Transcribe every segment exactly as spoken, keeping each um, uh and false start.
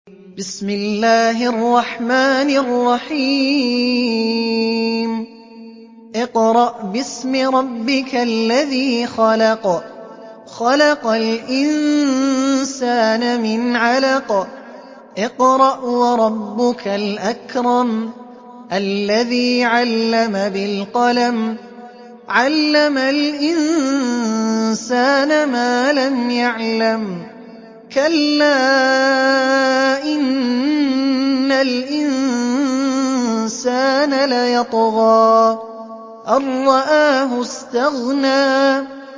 بسم الله الرحمن الرحيم اقرأ باسم ربك الذي خلق خلق الإنسان من علق اقرأ وربك الأكرم الذي علم بالقلم علم الإنسان ما لم يعلم كلا إن الإنسان ليطغى أن رآه استغنى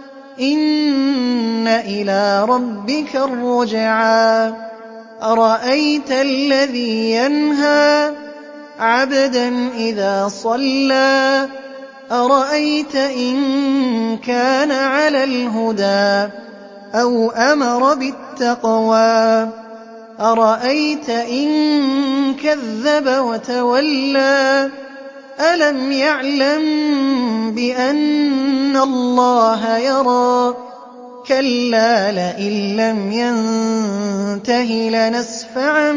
إن إلى ربك الرجعى أرأيت الذي ينهى عبدا إذا صلى أرأيت إن كان على الهدى أو أمر بالتقوى أرأيت إن كذب وتولى ألم يعلم بأن الله يرى كلا لئن لم ينته لنسفعا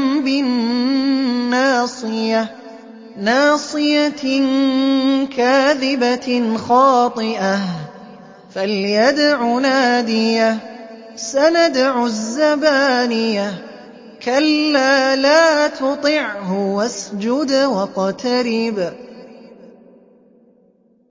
بالناصية ناصية كاذبة خاطئة فليدع ناديه سندع الزبانية كلا لا تطعه واسجد واقترب